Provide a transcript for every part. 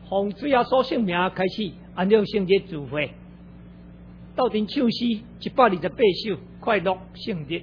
奉主耶稣圣名开始安乐圣节聚会，斗阵唱诗128首，快乐圣日。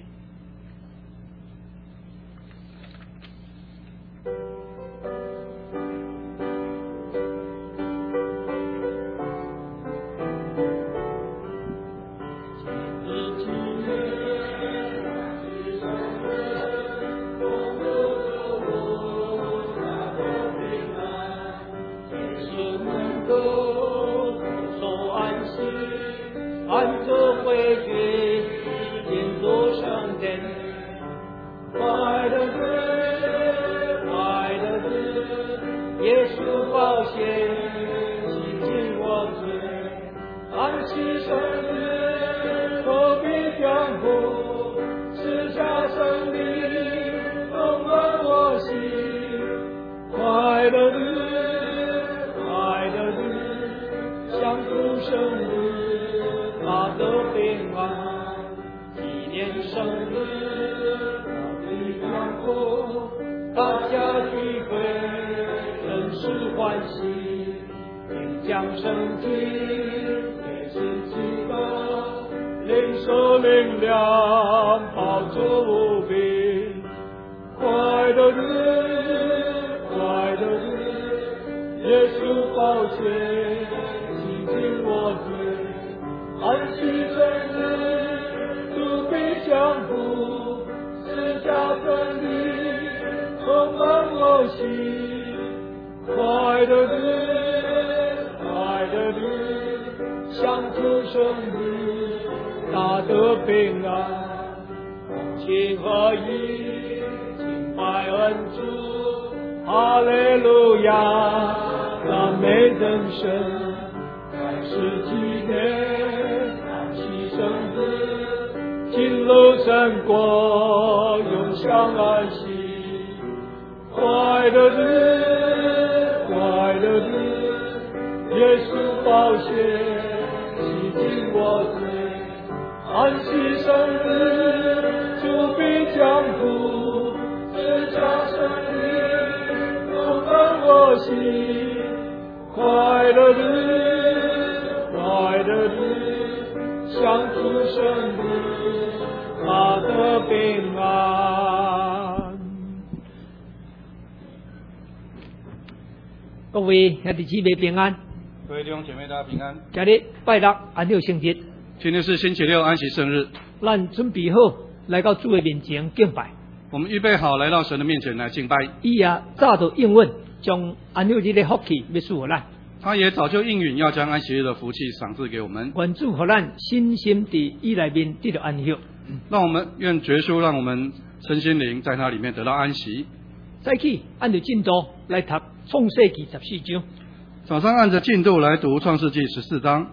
各位兄弟姊妹平安， 各位弟兄姐妹大家平安。 今日拜六安乐圣节， 今天是星期六安息圣日， 咱准备好来到主的面前敬拜。 我们预备好来到神的面前来敬拜。 伊也早就应允，将安乐日的福气要赐予咱。 他也早就应允要将安息日的福气赏赐给我们。 愿主互咱身心伫伊内面得到安息。 让我们愿绝书让我们身心灵在它里面得到安息。 再起按照进度来读创世纪14章。 早上按着进度来读创世纪14章。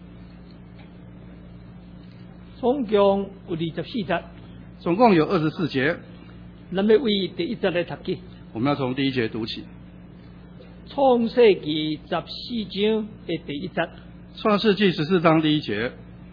总共有24节。 总共有24节。 咱要为第1节来读起。 我们要从第1节读起。 创世纪14章的第1节。 创世纪14章第1节。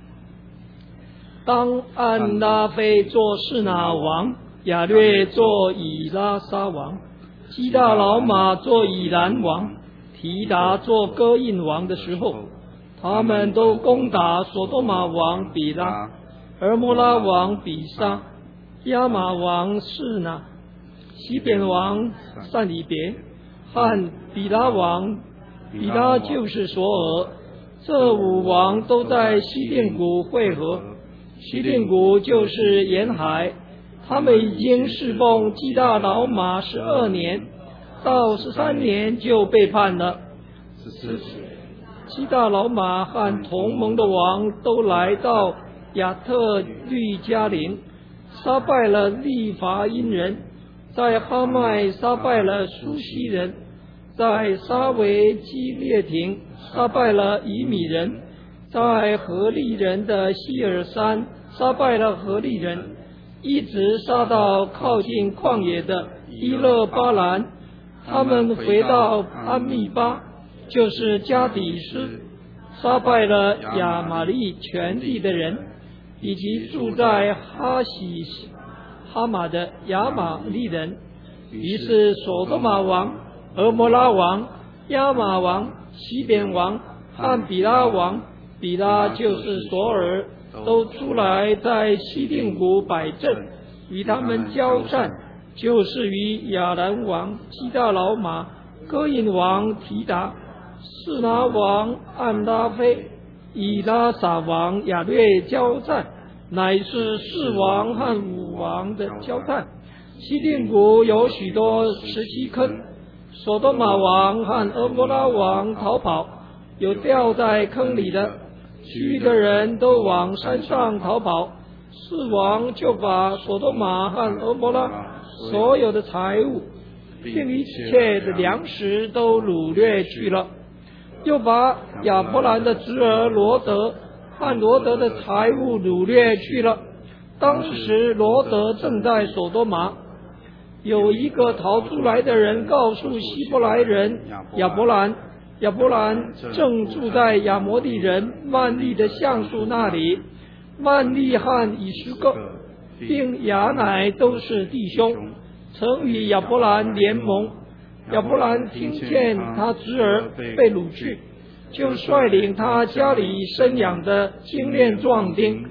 当安拉菲做示拿王，亚略做以拉沙王，基大老马做以兰王，提达做哥印王的时候，他们都攻打所多玛王比拉、俄摩拉王比沙、亚玛王示拿、西边王散里别和比拉王，比拉就是索尔，这5王都在西甸谷会合。西甸谷就是沿海，他们已经侍奉基大老马12年，到13年就背叛了。基大老马和同盟的王都来到亚特律加林，杀败了利伐因人，在哈麦杀败了苏西人，在沙维基列亭杀败了以米人，在何利人的希尔山杀败了何利人，一直杀到靠近旷野的伊勒巴兰。他们回到安密巴，就是加底斯，杀败了亚玛利全地的人，以及住在哈喜哈马的亚玛利人。于是所多玛王、俄摩拉王亚玛王、西边王和比拉王，比拉就是索尔，都出来在西定谷摆阵，与他们交战，就是与亚兰王基大老马、哥印王提达、示拿王暗拉菲、以拉撒王亚略交战，乃是4王和5王的交战。西定谷有许多石器坑，所多玛王和俄摩拉王逃跑，有掉在坑里的，其余的人都往山上逃跑。4王就把所多玛和俄摩拉所有的财物，并一切的粮食都掳掠去了，又把亚伯兰的侄儿罗德和罗德的财物掳掠去了。当时罗德正在所多玛。有一个逃出来的人告诉希伯来人亚伯兰正住在亚摩利人曼利的橡树那里。曼利和以实各并亚乃都是弟兄，曾与亚伯兰联盟。亚伯兰听见他侄儿被掳去，就率领他家里生养的精练壮丁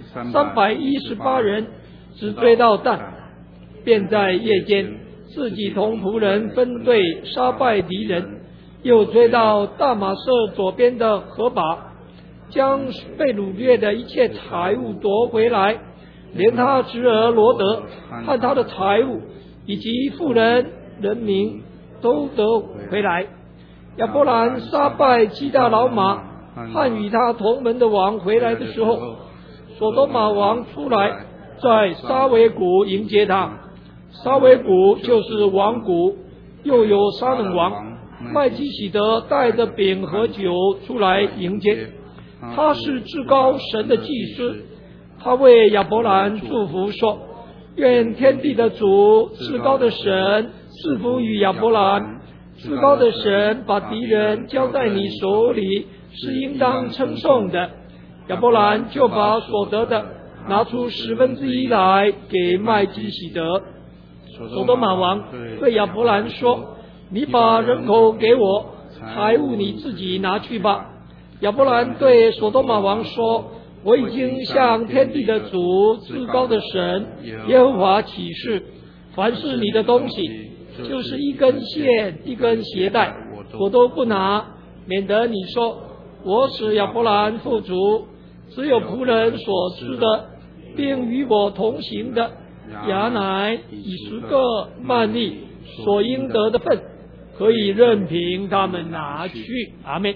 318人，直追到但，便在夜间自己同仆人分队杀败敌人，又追到大马色左边的河拔，将被掳掠的一切财物夺回来，连他侄儿罗德和他的财物以及妇人人民都得回来。亚伯兰杀败基大老马和与他同门的王回来的时候，所多玛王出来，在沙维谷迎接他。沙维谷就是王谷，又有沙冷王麦基洗德带着饼和酒出来迎接。他是至高神的祭司，他为亚伯兰祝福说：愿天地的主至高的神赐福于亚伯兰，至高的神把敌人交在你手里，是应当称颂的。亚伯兰就把所得的拿出1/10来给麦基洗德。所多玛王对亚伯兰说：你把人口给我，财物你自己拿去吧。亚伯兰对所多玛王说：我已经向天地的主至高的神耶和华起誓，凡是你的东西，就是一根线一根鞋带，我都不拿，免得你说我使亚伯兰富足，只有仆人所知的，并与我同行的亚乃、以实各、曼利所应得的份，可以任凭他们拿去。阿们。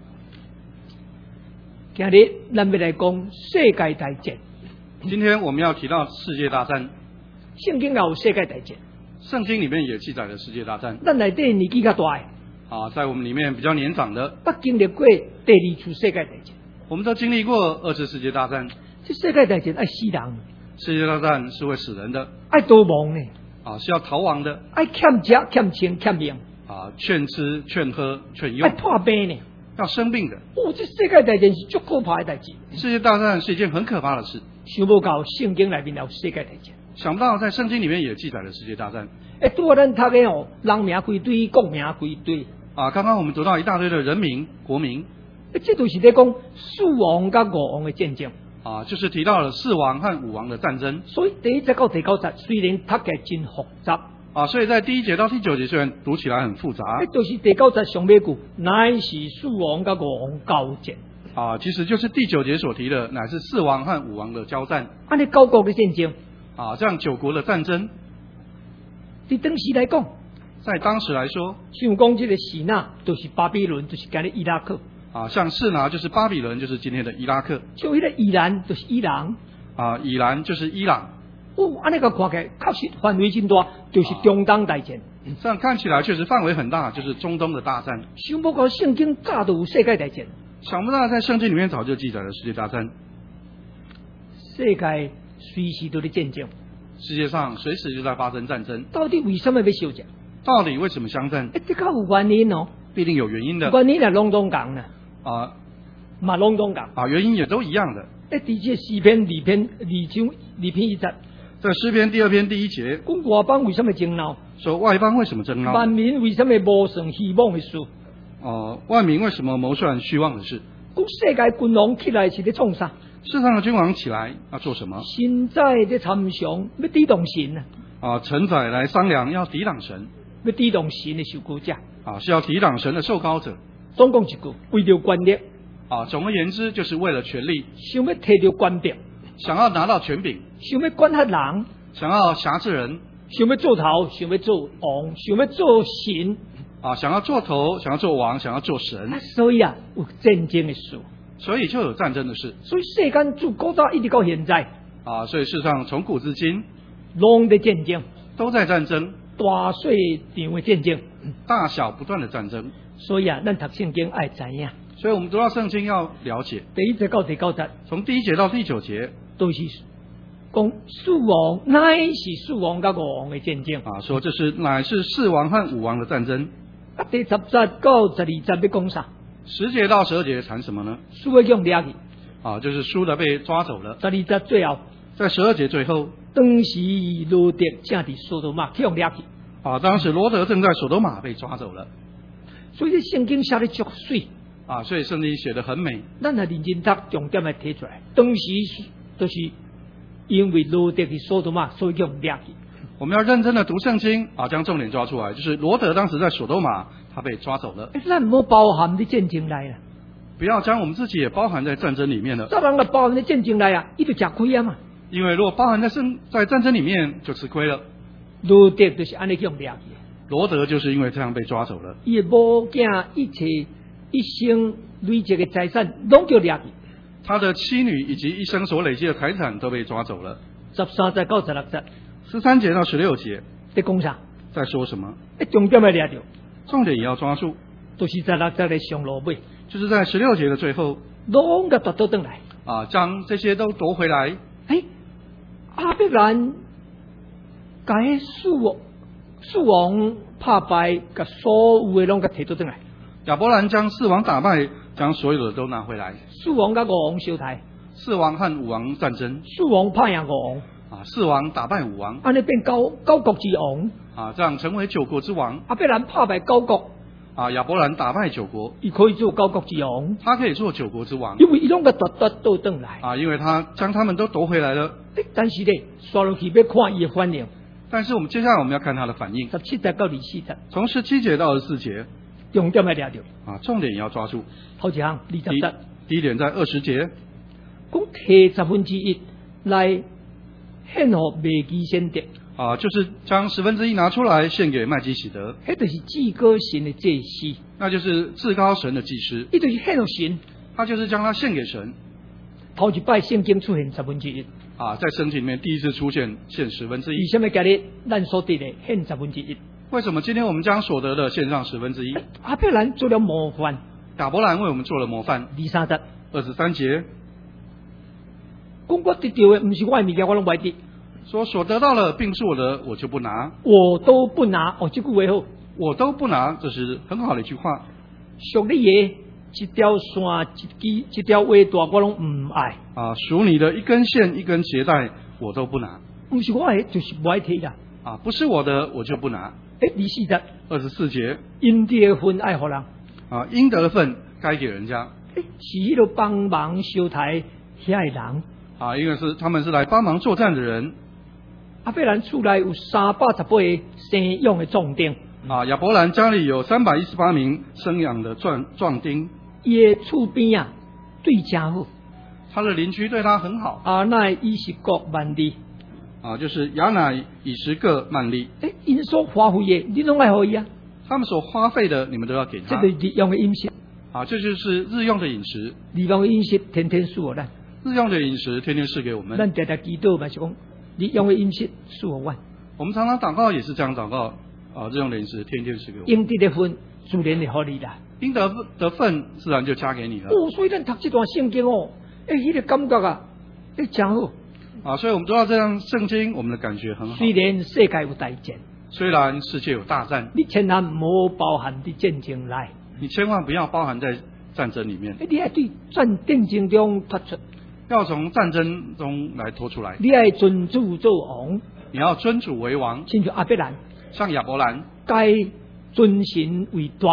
今日咱要来讲世界大战。 今天我们要提到世界大战。 圣经也有世界大战， 圣经里面也记载了世界大战。 咱内底年纪较大的，在我们里面比较年长的， 不经历过第2次世界大战。 我们都经历过2次世界大战。 这世界大战爱死人。 世界大战是会死人的， 爱逃亡呢， 是要逃亡的， 爱欠吃、欠穿、欠命， 劝吃、劝喝、劝用， 爱破病呢， 要生病的。 这世界大战是足可怕的代志。 世界大战是一件很可怕的事。 想不到圣经里面有世界大战， 想不到在圣经里面也记载了世界大战。 拄咱读的人名归堆，国名归堆。 刚刚我们读到一大堆的人名、国名， 这都是在讲4王跟5王的战争。 就是提到了4王和5王的战争。 所以第1节到第9节虽然读起来真复杂， 所以在第1节到第9节虽然读起来很复杂， 就是第9节上尾句，乃是4王跟5王交战。 其实就是第9节所提的，乃是4王和5王的交战。 按你9国的战争， 这样9国的战争， 在当时来讲， 在当时来说， 像讲这个示拿，就是巴比伦，就是今日伊拉克。 像示拿就是巴比伦，就是今天的伊拉克。 像那个伊兰就是伊朗。 以兰就是伊朗。 按那个看起来确实范围真大，就是中东大战。 这样看起来确实范围很大，就是中东的大战。 想不到圣经早就有世界大战。 想不到在圣经里面早就记载了世界大战。 世界随时都在战争。 世界上随时就在发生战争。 到底为什么要相战？ 到底为什么相战？ 这个有原因哦。 必定有原因的。 原因是拢总讲呢。嘛拢总讲。 原因也都一样的。 在这诗篇2篇1节。 在诗篇第2篇第1节， 讲外邦为什么争闹？ 说外邦为什么争闹？ 万民为什么无算希望的事？ 万民为什么谋算虚妄的事？ 讲世界君王起来是咧创啥？ 世上的君王起来要做什么？ 现在咧参详要抵挡神啊！ 臣宰来商量要抵挡神， 要抵挡神的受膏者是要抵挡神的受膏者。 总讲一句，为了权力总而言之，就是为了权力， 想要摕到权柄， 想要拿到权柄， 想要管辖人， 想要辖制人， 想要做头，想要做王，想要做神想要做头，想要做王，想要做神。 所以有战争的事， 所以就有战争的事。 所以世间自古早一直到现在所以世上从古至今拢在战争， 都在战争， 大小场的战争， 大小不断的战争。 所以咱读圣经爱知影。 所以我们读到圣经要了解， 第1节到第9节， 从第1节到第9节都是讲四王乃是四王甲五王的战争说这是乃是4王和5王的战争。 第10节到12节要讲啥 ？10节到12节谈什么呢？ 输的用掠去就是输的被抓走了。 12节最后， 在12节最后， 当时罗德正伫索多玛去用掠去当时罗德正在索多玛被抓走了。 所以这圣经写得足水所以圣经写得很美。 咱也认真读，重点来提出来。当时就是因为罗德伫索多玛，所以用掠去。 我们要认真的读圣经将重点抓出来，就是罗德当时在索多玛，他被抓走了。 咱唔好包含伫战争来啦， 不要将我们自己也包含在战争里面了。 这人个包含伫战争来伊就吃亏嘛。 因为如果包含在战争里面，就吃亏了。 罗德就是安尼用掠去。 罗德就是因为这样被抓走了。 伊的某囝一切一生累积的财产拢叫掠去。 他的妻女以及一生所累积的财产都被抓走了。 13节到16节 ，13节到16节在讲啥？ 在说什么？ 重点要抓住， 重点也要抓住， 都是16节的上落尾， 就是在16节的最后， 拢个夺倒来将这些都夺回来。 亚伯兰甲迄四王拍败，甲所有的拢个摕倒来。 亚伯兰将4王打败，将所有的都拿回来。 四王甲五王相台 ，4王和5王战争， 四王拍赢五王 4王打败5王， 安尼变九国之王这样成为9国之王。 亚伯兰拍败9国亚伯兰打败9国， 伊可以做9国之王， 他可以做9国之王， 因为伊拢个夺倒来因为他将他们都夺回来了。 但是呢，刷落去要看伊的反应。 但是我们接下来我们要看他的反应。 17节到24节， 从17节到24节， 重点要抓住重点也要抓住。 头一项20节， 第一点在20节， 讲摕1/10来献给麦基先德就是将1/10拿出来献给麦基洗德， 迄就是至高神的祭司， 那就是至高神的祭司， 伊就是献给神， 他就是将它献给神。 头一摆圣经出现1/10 在圣经里面第一次出现献1/10。 为什么今日咱所得的献1/10？ 为什么今天我们将所得的献上1/10？ 亚伯兰做了模范， 亚伯兰为我们做了模范。 23节 23节， 讲我得到的不是我的物件，我拢不得。 说所得到了并是我的，我就不拿， 我都不拿。这句话好， 我都不拿，这是很好的一句话。 属你的一条线、一条尾带，我拢唔爱。 属你的一根线、一根鞋带，我都不拿。 不是我的，就是不爱摕啦。 不是我的，我就不拿。 24节 ，24节， 应得的分爱互人。 应得的份该给人家。 是迄个帮忙修台遐的人。 因为他们是来帮忙作战的人。 亚伯兰厝内有318个生养的壮丁。 亚伯兰家里有318名生养的壮丁。 伊的厝边对真好。 他的邻居对他很好。 乃以实各万利。 就是亚乃以实各万利。 因所花费的，你拢爱互伊啊。 他们所花费的，你们都要给他。 这个日用的饮食。 这就是日用的饮食。 日用的饮食天天赐我咱。 日用的饮食天天赐给我们。 咱常常祈祷嘛是讲，日用的饮食赐我阮。 我们常常祷告也是这样祷告。日用的饮食天天赐给我们。 应得的份自然会互你啦。 应得的份自然就加给你了。 所以咱读这段圣经迄个感觉真好。 所以我们读到这样圣经，我们的感觉很好。 虽然世界有大战， 虽然世界有大战， 你千万唔好包含伫战争来。 你千万不要包含在战争里面。 你要对战争中脱出， 要从战争中来脱出来。 你要尊主做王， 你要尊主为王。 亲像亚伯兰， 像亚伯兰， 该尊神为大，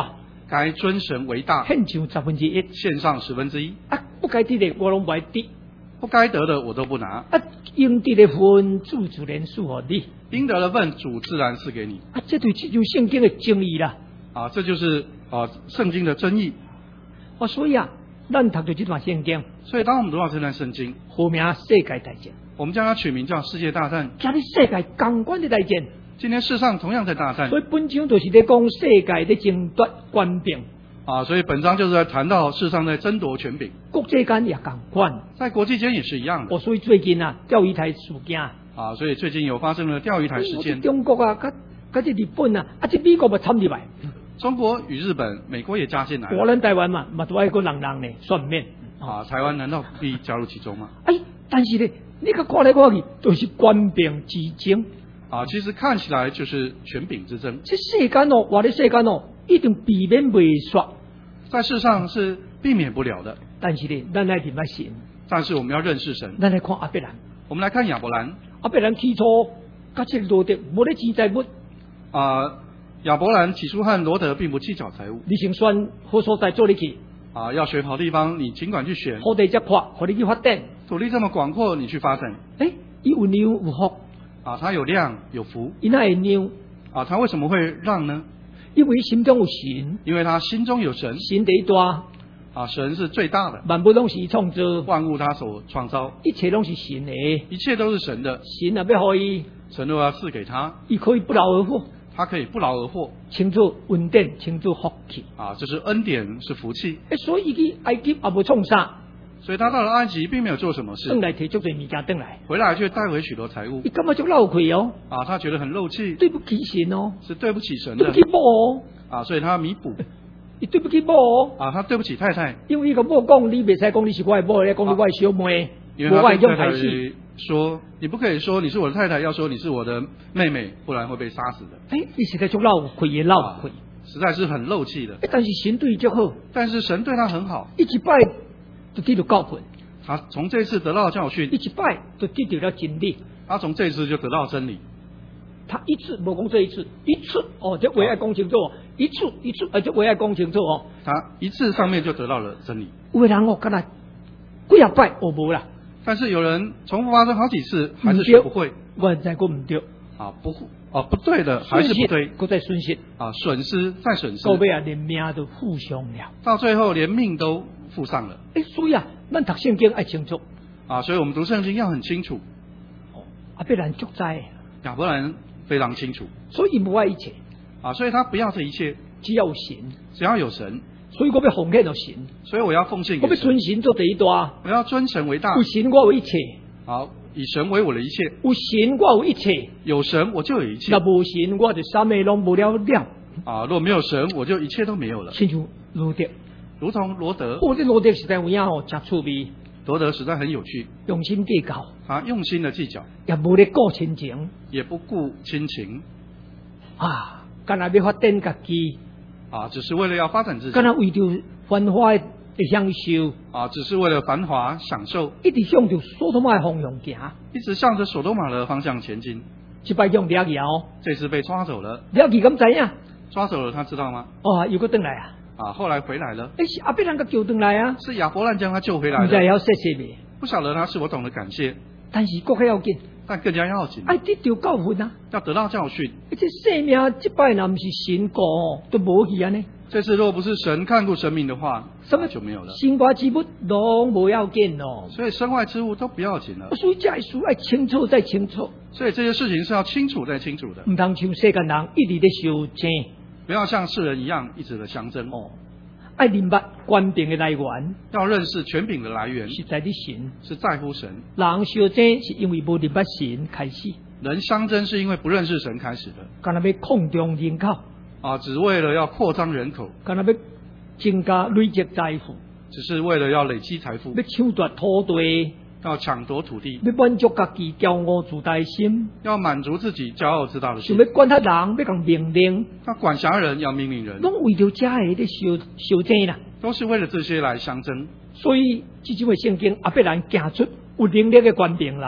该尊神为大， 献上1/10， 献上1/10。 不该得的我拢不爱得， 不该得的我都不拿。 应得的份主自然赐予你， 应得的份主自然赐给你。 这就是圣经的正义啦。 这就是圣经的真义。 所以咱读到这段圣经， 所以当我们读到这段圣经， 呼名世界大战， 我们将它取名叫世界大战。 今日世界同款的大战， 今天世上同样在大战。 所以本章就是在讲世界的争夺权柄。 所以本章就是在谈到世上在争夺权柄， 国际间也同款， 在国际间也是一样的。 所以最近钓鱼台事件所以最近有发生了钓鱼台事件。 中国跟这日本这美国也掺入来。 中国与日本、美国也加进来了。 咱台湾嘛都爱个人呢，算免。 台湾难道不必加入其中吗？ 但是呢，你看来看去都是官兵之争。 其实看起来就是权柄之争。 这世间我的世间一定避免不煞， 在世上是避免不了的。 但是呢，咱来认识神。 但是我们要认识神。 咱来看亚伯兰。 我们来看亚伯兰。 亚伯兰起初甲这罗德无咧记载物。 亚伯兰起初和罗德并不计较财物。 你先选好所在做你去。 要选好地方，你尽管去选。 土地这阔，互你去发展。 土地这么广阔，你去发展。 伊有量有福。 他有量有福。 伊哪会让？ 他为什么会让呢？ 因为心中有神。 因为他心中有神。 神第一大。 神是最大的。 万物拢是创造。 万物他所创造。 一切拢是神的。 一切都是神的。 神要给伊。 神都要赐给他。 伊可以不劳而获。 他可以不劳而获。 称作恩典，称作福气。 这是恩典，是福气。 所以伊去埃及也无创啥。 所以他到了埃及，并没有做什么事。 回来提足多物件回来。 回来却带回许多财物。 伊感觉就漏气哦。 他觉得很漏气。 对不起神哦。 是对不起神的。 对不起某哦。 所以他弥补。 伊对不起某哦。 他对不起太太。 因为伊个某讲，你袂使讲你是我的某，你讲你我的小妹。 因为他跟太太说，你不可以说你是我的太太，要说你是我的妹妹，不然会被杀死的。 伊实在就漏气也漏气。 实在是很漏气的。 但是神对伊就好。 但是神对他很好。 一摆就得到教训。 他从这次得到教训。 一摆就得到了真理。 他从这次就得到真理。 他一次无讲这一次，一次这为爱讲清楚一次这为爱讲清楚他一次上面就得到了真理。 有的人干那几啊摆无啦。 但是有人重复发生好几次，还是学不会。 我再讲唔对。 不对的，还是不对。 再损失。 损失再损失。 到尾连命都付上了。 到最后连命都付上了。 所以咱读圣经爱清楚。 所以我们读圣经要很清楚。 亚伯兰足知。 亚伯兰非常清楚。 所以无爱一切。 所以他不要这一切， 只要有神。 只要有神。 所以我要奉献到神。 所以我要奉献给神。 我要尊神做第一大。 我要尊神为大。 有神我有一切。 以神为我的一切。 有神我有一切。 有神我就有一切。 若无神我就啥物拢无了了。 若没有神，我就一切都没有了。 亲像罗德。 如同罗德。 这罗德实在有影真趣味。 罗德实在很有趣。 用心计较。 他用心的计较。 也无咧顾亲情。 也不顾亲情。 干那要发展家己。 只是为了要发展自己。 干那为着繁华的享受。 只是为了繁华享受。 一直向着所多玛的方向行。 一直向着所多玛的方向前进。 这摆用掠去这次被抓走了。 掠去敢知影？ 抓走了，他知道吗？ 又搁回来后来回来了。 是亚伯兰给救回来是亚伯兰将他救回来的。 不知道要谢谢没？ 不晓得他是否懂得感谢。 但是更要紧。 但更加要紧。 得到教训要得到教训。 这生命这摆若不是神过都无去呢。 这次若不是神看顾生命的话，就没有了。 身外之物拢无要紧所以身外之物都不要紧了。 所以这事要清楚再清楚。 所以这些事情是要清楚再清楚的。 唔通像世间人一直在相争。 不要像世人一样一直的相争。 爱明白权柄的来源。 要认识权柄的来源。 是在于神。 是在乎神。 人相争是因为无明白神开始。 人相争是因为不认识神开始的。 干那要扩张人口。 只为了要扩张人口。 干那要增加累积财富。 只是为了要累积财富。 要抢夺土地。 要抢夺土地。 要满足家己骄傲自大的心。 要满足自己骄傲自大的心。 想要管他人，要讲命令。 他管辖人，要命令人。 拢为着这个在相争啦。 都是为了这些来相争。 所以这种的圣经亚伯兰行出有能力的权柄来。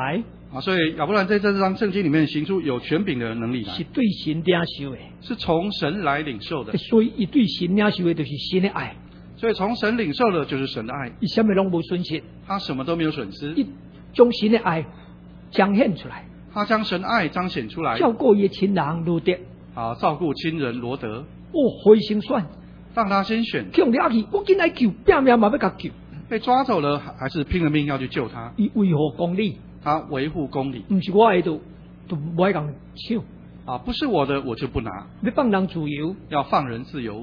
所以亚伯兰在这张圣经里面行出有权柄的能力来， 是对神领受的， 是从神来领受的。 所以伊对神领受的就是神的爱。 所以从神领受的就是神的爱， 伊什么拢无损失， 他什么都没有损失， 伊将神的爱彰显出来， 他将神爱彰显出来， 照顾伊的亲人罗德， 照顾亲人罗德， 回心酸， 让他先选， 强了去，我进来救，拼命嘛要甲救， 被抓走了还是拼了命要去救他， 伊维护公理， 他维护公理， 不是我的都不爱讲抢， 不是我的我就不拿， 要放人自由， 要放人自由。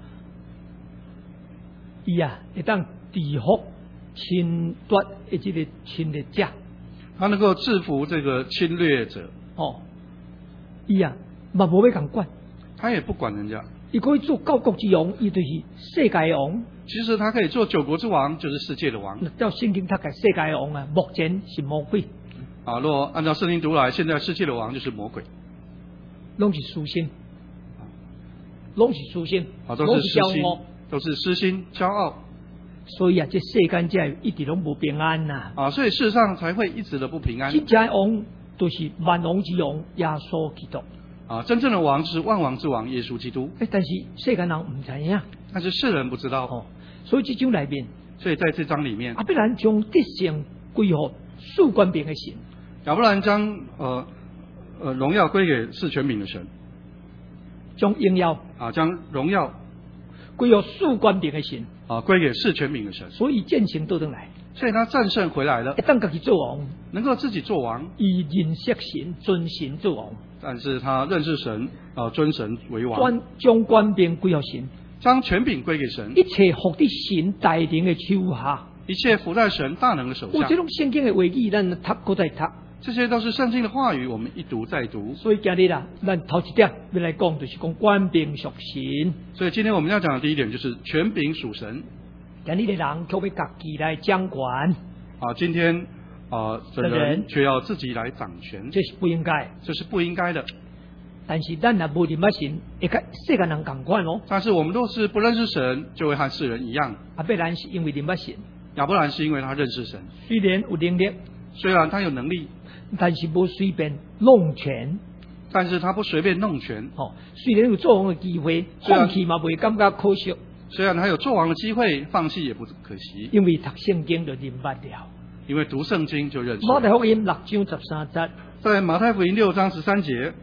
伊会当制服侵夺的这个侵略者， 他能够制服这个侵略者。 伊嘛无要共管， 他也不管人家。 伊可以做9国之王，伊就是世界的王。 其实他可以做9国之王，就是世界的王。 照圣经他讲世界的王目前是魔鬼。 若按照圣经读来，现在世界的王就是魔鬼， 拢是私心，拢是私心， 都是私心，都是私心骄傲。 所以这世间才一直拢无平安呐。 所以世上才会一直的不平安。 真正的王都是万王之王耶稣基督。 真正的王是万王之王耶稣基督。 但是世间人唔知影， 但是世人不知道。 所以这章里面， 所以在这章里面， 亚伯兰将德性归予四权柄的神。 亚伯兰将荣耀归给四权柄的神， 将荣耀将荣耀归予四权柄的神， 归给四权柄的神。 所以战胜倒转来， 所以他战胜回来了， 当自己做王， 能够自己做王， 以认识神、尊神做王。 但是他认识神，尊神为王， 将权柄归予神， 将权柄归给神， 一切服在神大能的手下， 一切服在神大能的手下。 这种圣经的话语，咱读过再读。 这些都是圣经的话语，我们一读再读。 所以今日咱头一点要来讲，就是讲权柄属神。 所以今天我们要讲的第一点就是权柄属神。 今日的人却要自己来掌权。 今天的人却要自己来掌权， 这是不应该， 这是不应该的。 但是咱若无认识神，会跟世间人同款哦。 但是我们若是不认识神，就会和世人一样。 亚伯兰是因为认识神， 亚伯兰是因为他认识神， 虽然有能力， 虽然他有能力， 但是不随便弄权。 但是他不随便弄权。 虽然有做王的机会，放弃嘛袂感觉可惜。 虽然他有做王的机会，放弃也不可惜。 因为读圣经就认识了。 因为读圣经就认识。 马太福音6章13节， 在马太福音6章13节，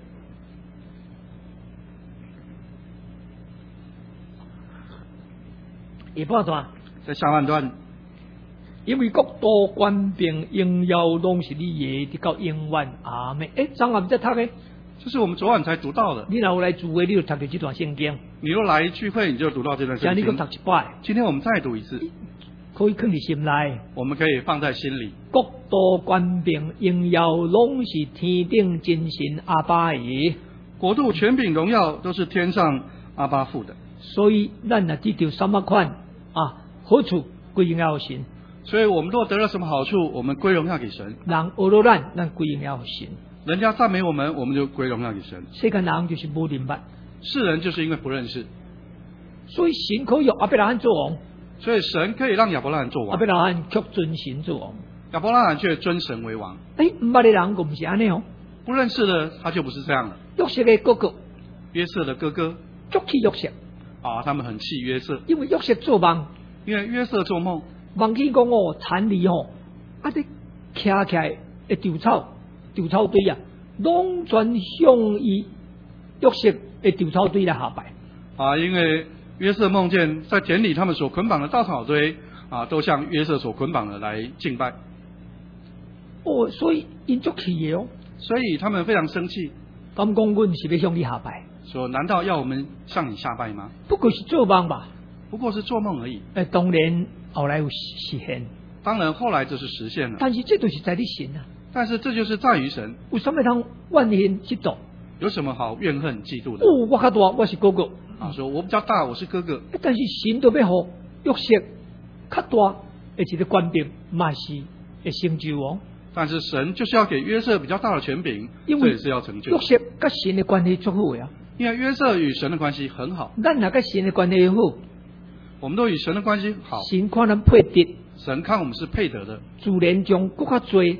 下半段， 在下半段， 因为国度权柄荣耀拢是你的，直到永远阿们。昨晚在读的， 这是我们昨晚才读到的。 你若有来聚会，你就读到这段圣经。 你若来聚会，你就读到这段圣经。 今天你读一摆， 今天我们再读一次。 可以放在心内， 我们可以放在心里。 国度权柄荣耀拢是天顶真神阿爸的， 国度权柄荣耀都是天上阿爸父的。 所以咱若得到什么款好处归荣耀神。 所以我们若得了什么好处，我们归荣耀给神。 人恶了咱归荣耀神。 人家赞美我们，我们就归荣耀给神。 世间人就是不明白， 世人就是因为不认识， 所以神可以用亚伯拉罕做王。 所以神可以让亚伯拉罕做王， 亚伯拉罕却尊神做王， 亚伯拉罕却尊神为王。 不捌的人不是安尼哦， 不认识的他就不是这样了。 约瑟的哥哥， 约瑟的哥哥， 足气约瑟他们很气约瑟， 因为约瑟做梦， 因为约瑟做梦， 梦见讲田里这徛起来的稻草堆拢全向伊约瑟的稻草堆来下拜因为约瑟梦见在田里他们所捆绑的稻草堆都向约瑟所捆绑的来敬拜。 所以因足气的所以他们非常生气。 咁讲，阮是要向你下拜， 说难道要我们向你下拜吗？ 不过是做梦吧？ 不过是做梦而已。 当然后来有实现， 当然后来就是实现了。 但是这都是在你神啊。 但是这就是在于神。 为什么通怨恨嫉妒？ 有什么好怨恨嫉妒的？ 我较大，我是哥哥。 说我比较大，我是哥哥。 但是神都要予约瑟较大，而且的权柄嘛是会成就但是神就是要给约瑟比较大的权柄，这也是要成就。 约瑟跟神的关系足好呀。 因为约瑟与神的关系很好。 咱若跟神的关系好， 我们都与神的关系好。 神看咱配得， 神看我们是配得的， 自然将更较多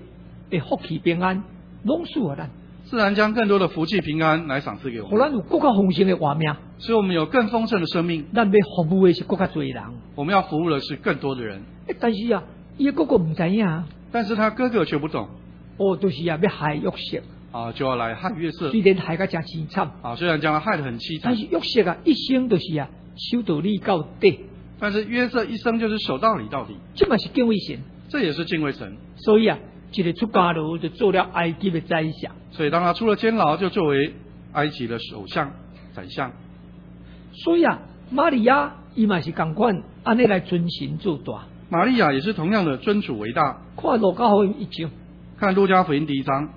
的福气平安，拢赐予咱， 自然将更多的福气平安来赏赐给我互咱们， 有更加丰盛的活命。 使我们有更丰盛的生命。 咱要服务的是更加多人， 我们要服务的是更多的人， 但是啊，伊的哥哥唔知影， 但是他哥哥却不懂就是啊要害约瑟， 就要来害约瑟虽然害甲真凄惨， 虽然将他害得很凄惨， 但是约瑟啊一生就是啊守道理到底， 但是约瑟一生就是守道理到底， 这嘛是敬畏神。 这也是敬畏神。 所以啊，一个出家奴就做了埃及的宰相。 所以当他出了监牢，就作为埃及的首相、宰相。 所以啊，玛利亚伊嘛是同款，安尼来尊神做大。 玛利亚也是同样的尊主为大。 看路加福音1章， 看路加福音第1章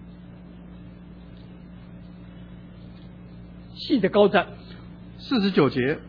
49节。 49节，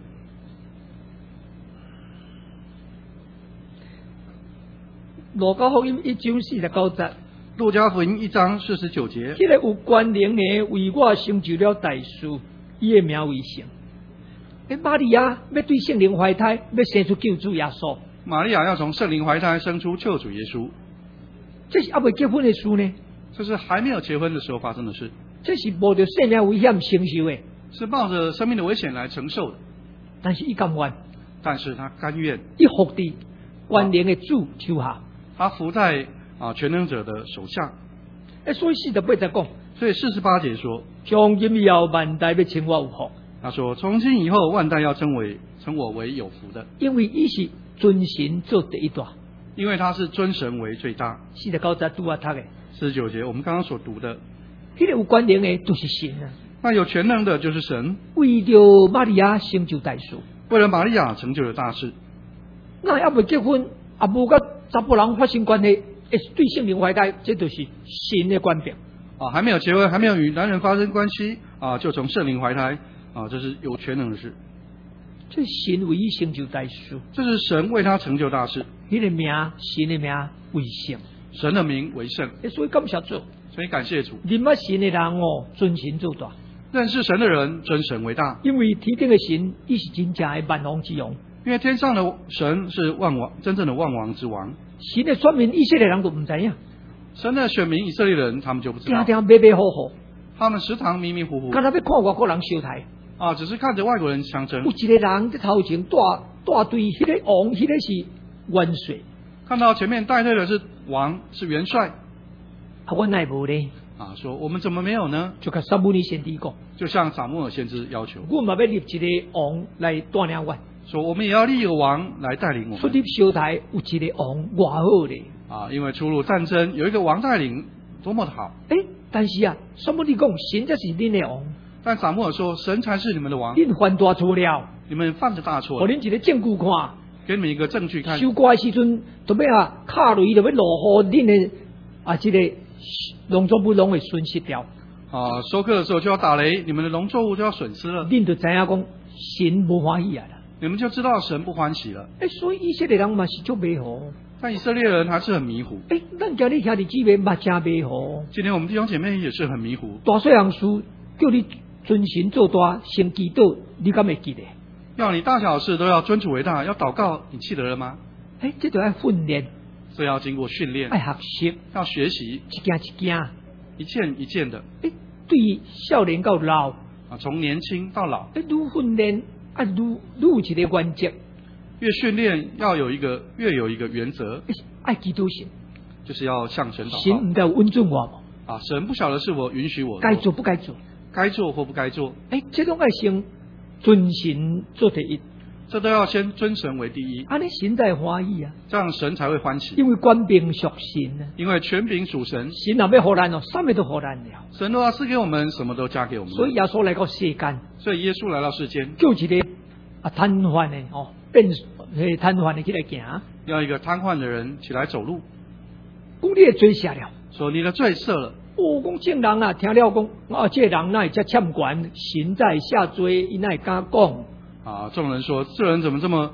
路加福音1章49节。 路加福音1章49节， 这个有关联的为我成就了大事，伊的名为圣。玛利亚要对圣灵怀胎，要生出救主耶稣， 玛利亚要从圣灵怀胎生出救主耶稣。 这是还未结婚的事呢， 这是还没有结婚的时候发生的事， 这是冒着生命危险承受的。 是冒着生命的危险来承受的。 但是伊甘愿， 但是他甘愿， 伊服伫关联的主手下。 他服在全能者的手下。 所以48节讲， 所以48节说， 从今以后万代要称我有福。 他说从今以后万代要称我为有福的， 因为伊是尊神做第一大。 因为他是尊神为最大。 49节拄啊读的 49节我们刚刚所读的， 迄个有关联的就是神啊。 那有全能的就是神， 为着玛利亚成就大事， 为了玛利亚成就了大事。 那还未结婚，也无甲查甫人发生关系，对圣灵怀胎，这就是神的官柄。 还没有结婚，还没有与男人发生关系就从圣灵怀胎这是有全能的事。 这神为伊成就大事， 这是神为他成就大事。 迄个名，神的名为圣， 神的名为圣。 所以感谢主， 所以感谢主。 认识神的人尊神做大。 认识神的人尊神为大， 因为天顶的神，伊是真正的万王之王。 因为天上的神是万王，真正的万王之王。 神的选民以色列人都唔知影， 神的选民以色列人他们就不知道， 定定迷迷糊糊， 他们时常迷迷糊糊， 敢若要看外国人相台。 只是看着外国人相争。 有一个人在头前带队，迄个王，迄个是元帅。 看到前面带队的是王，是元帅。 我乃无呢？ 说我们怎么没有呢？ 就甲撒母耳先知讲， 就像撒母耳先知要求， 我嘛要立一个王来带领我。 说我们也要立一个王来带领我们。 出入小台有一个王，偌好咧。 因为出入战争有一个王带领，多么的好。 但是撒母耳讲，神才是恁的王。 但撒母耳说，神才是你们的王。 恁犯大错了， 你们犯着大错。 给恁一个证据看， 给你们一个证据看。 收割的时阵，就要卡雷就要落雨，恁的这个农作物拢会损失掉。 收割的时候就要打雷，你们的农作物就要损失了。 恁就知影讲，神不欢喜啊啦。 你们就知道神不欢喜了。 所以以色列人嘛是足迷糊。 但以色列人还是很迷糊。 咱家里兄弟姊妹嘛真迷糊。 今天我们弟兄姐妹也是很迷糊。 大细项事叫你尊神做大，先祈祷，你敢会记得？ 要你大小事都要尊主为大，要祷告，你记得了吗？ 这都要训练， 所以要经过训练， 要学习， 要学习， 一件一件， 一件一件的。 对于少年到老， 从年轻到老， 愈训练愈有一个原则。 越训练要有一个原则， 爱祈祷神， 就是要向神祷告。 神唔知有温准我无？ 神不晓得是否允许我该做不该做， 该做或不该做。 这种爱先尊神做第一， 这都要先尊神为第一。 安尼神才欢喜啊， 这样神才会欢喜。 因为官兵属神啊， 因为权柄属神， 神若要互咱什么都互咱了。 神都要赐给我们，什么都加给我们。 所以耶稣来到世间， 所以耶稣来到世间， 叫一个瘫痪的变瘫痪的起来行， 要一个瘫痪的人起来走路。 讲你的罪赦了， 说你的罪赦了。 讲这人听了讲，这人哪会这欠管，神在下罪，伊哪会敢讲？ 众人说这人怎么这么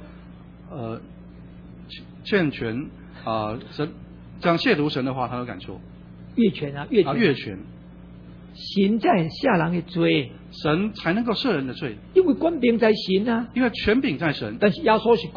欠权神这样亵渎神的话，他都敢说。 越权啊，越权。神在下人的罪， 神才能够赦人的罪， 因为官兵在神啊， 因为权柄在神。 但是耶稣是讲，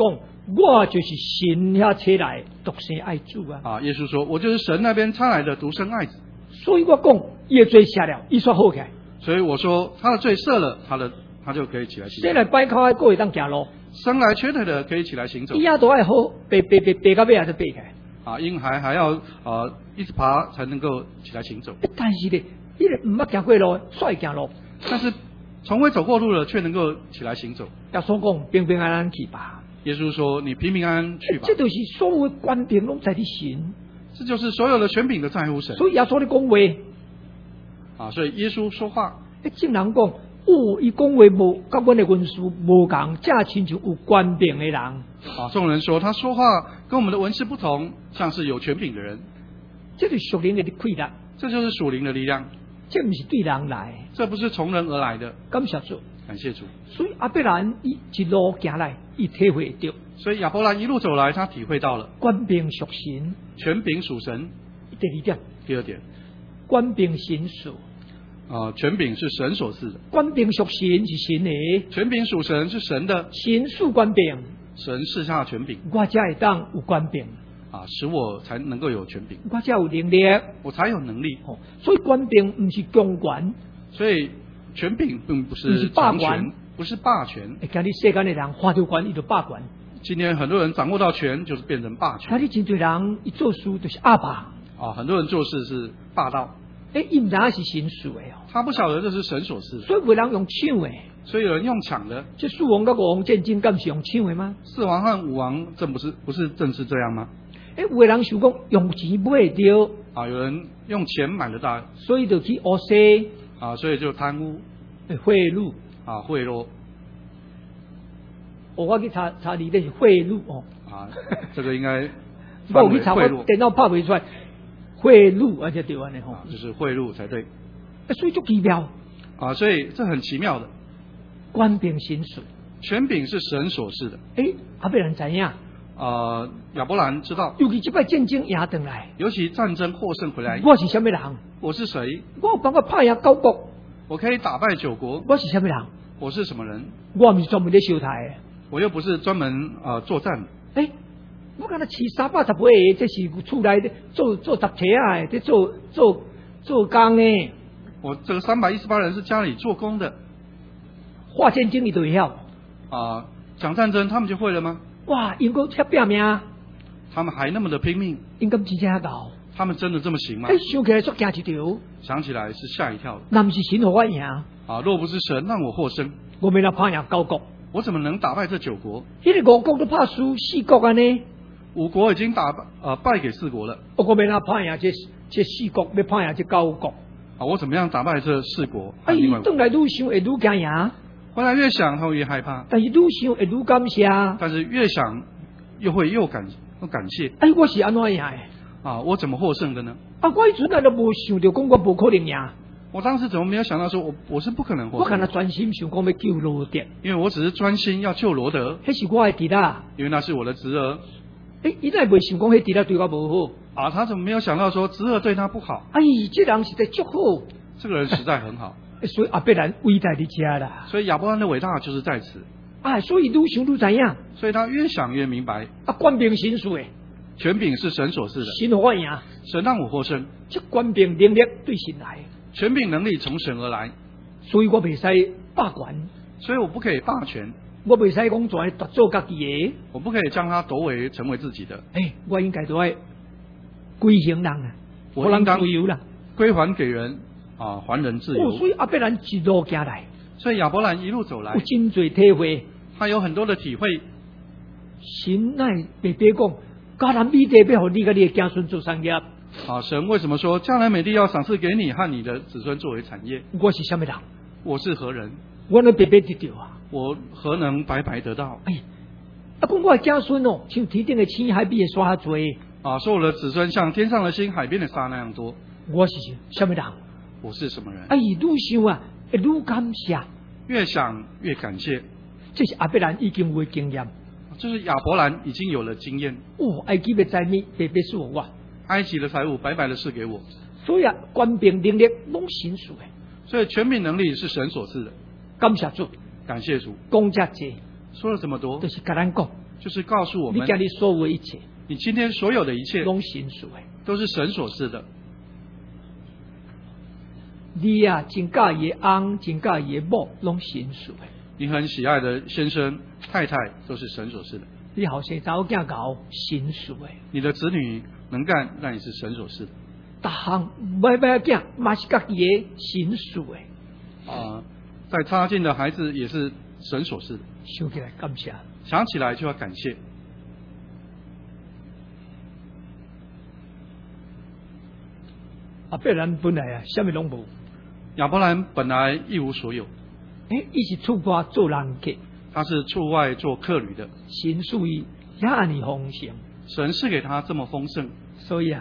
我就是神遐车来独生爱子啊！ 啊，耶稣说，我就是神那边差来的独生爱子。 所以我讲，伊的罪赦了，伊煞好起来。 所以我说，他的罪赦了，他就可以起来行走。 生来摆脚的，个会当行路； 生来瘸腿的可以起来行走。 伊也都爱好，爬到尾还是爬起来。 啊，婴孩还要一直爬才能够起来行走。 但是呢，伊个唔捌行过路，煞会行路。 但是从未走过路了，却能够起来行走。 耶稣讲平平安安去吧。 耶稣说：“你平平安安去吧。” 这就是所有的官兵拢在你神。 这就是所有的权柄都在乎神。 所以耶稣咧讲话。 啊，所以耶稣说话。 正人讲，伊讲话无甲阮的文士无共，正亲像有官柄的人。 啊，众人说他说话跟我们的文士不同，像是有权柄的人。 这就是属灵的力量。 这就是属灵的力量。 这不是对人来， 这不是从人而来的。 感谢主， 感谢主。 所以亚伯兰一路行来，伊体会到。 所以亚伯兰一路走来，他体会到了官兵属神， 权柄属神。 第二点， 第二点， 官兵神属。 权柄是神所赐的。 官兵属神是神的， 权柄属神是神的。 神属官兵， 神赐下权柄， 我才会当有官兵。 使我才能够有权柄， 我才有能力， 我才有能力。 所以官兵不是强权， 所以权柄并不是强权，不是霸权。 今日世间的人发到权，伊就霸权。 今天很多人掌握到权，就是变成霸权。 今日真多人一做事就是阿霸。 很多人做事是霸道。 伊唔知是神属的哦， 他不晓得这是神所赐的， 所以有人用抢的， 所以有人用抢的。 这四王跟五王战争，敢是用抢的吗？ 四王和五王，这不是正是这样吗？ 有的人想讲用钱买得到， 有人用钱买得到， 所以就去讹洗， 所以就贪污、 贿赂， 贿赂。 我去查里面是贿赂哦。 这个应该我去查，我电脑拍不出来，贿赂而且对安的吼， 就是贿赂才对。 所以就奇妙。 所以这很奇妙的。 官兵神属， 权柄是神所赐的。 阿伯兰知影？ 亚伯兰知道， 尤其这摆战争赢回来， 尤其战争获胜回来， 我是什么人？ 我是谁？ 我有办法拍赢9国， 我可以打败9国。 我是什么人？ 我是什么人？ 我不是专门在修台的， 我又不是专门作战的。 我刚才饲380个，这是厝内的做10车啊，在做工的。 我这个318人是家里做工的。 画战争你都会晓讲战争他们就会了吗？ 哇，因个遐拼命， 他们还那么的拼命， 应该真正遐搞。 他们真的这么行吗？ 想起来说惊一跳， 想起来是吓一跳。 那不是神和我赢若不是神让我获胜， 我没能拍赢9国， 我怎么能打败这9国？ 那个5国都怕输4国啊呢 ？5国已经败给4国了。 我没能拍赢这4国，要拍赢这9国。 我怎么样打败这4国？ 转来愈想会愈惊赢。 回来越想，他会越害怕。 但是愈想会愈感谢。 但是越想，又感谢。 我是安怎赢的？我怎么获胜的呢？ 我迄阵都无想到讲我无可能赢。 我当时怎么没有想到说我是不可能获胜？ 我可能专心想讲要救罗德， 因为我只是专心要救罗德。 那是我的弟啦， 因为那是我的侄儿。 伊那未想讲迄弟啦对我无好。他怎么没有想到说侄儿对他不好？ 这人实在足好。 这个人实在很好。 所以亚伯兰伟大的家啦， 所以亚伯兰的伟大就是在此。 所以愈想愈知影， 所以他越想越明白。 官兵神属的， 权柄是神所赐的， 神和我赢， 神让我获胜。 这官兵能力对神来， 权柄能力从神而来， 所以我袂使霸权， 所以我不可以霸权， 我袂使讲全夺做家己的， 我不可以将它夺为成为自己的。 我应该都爱归还人啊， 我应当自由啦， 归还给人还人自由。 所以亚伯兰一路行来， 所以亚伯兰一路走来， 有真侪体会， 他有很多的体会。 神乃白白讲，迦南美地要互你甲你的子孙做产业。 神为什么说迦南美地要赏赐给你和你的子孙作为产业？ 我是什么人？ 我是何人？ 我能白白得到啊？ 我何能白白得到？ 讲我的子孙像天顶的星，海边的沙多。 说我的子孙像天上的星，海边的沙那样多。 我是什么人？ 我是什么人？ 愈想愈感谢， 越想越感谢。 这是亚伯兰已经有的经验。 这是亚伯兰已经有了经验。 埃及的财物白白赐我， 埃及的财物白白的赐给我。 所以官兵能力拢神属的。 所以权柄能力是神所赐的。 感谢主， 感谢主。 讲这些， 说了这么多， 就是跟咱讲， 就是告诉我们， 你今日所有的一切， 你今天所有的一切拢神属的。 都是神所赐的。 你啊，真介伊的翁，真介伊的某，拢神属的。 你很喜爱的先生、太太都是神所赐的。 你后生查某囝搞神属的。 你的子女能干，那也是神所赐的。 逐项买囝嘛是家己的神属的。 在插进的孩子也是神所赐的。 想起来感谢。 想起来就要感谢。 亚伯兰本来啊，什么拢无。 亚伯兰本来一无所有。 伊是出外做人客。 他是出外做客旅的。 神属于遐尼丰盛。 神是给他这么丰盛。 所以啊，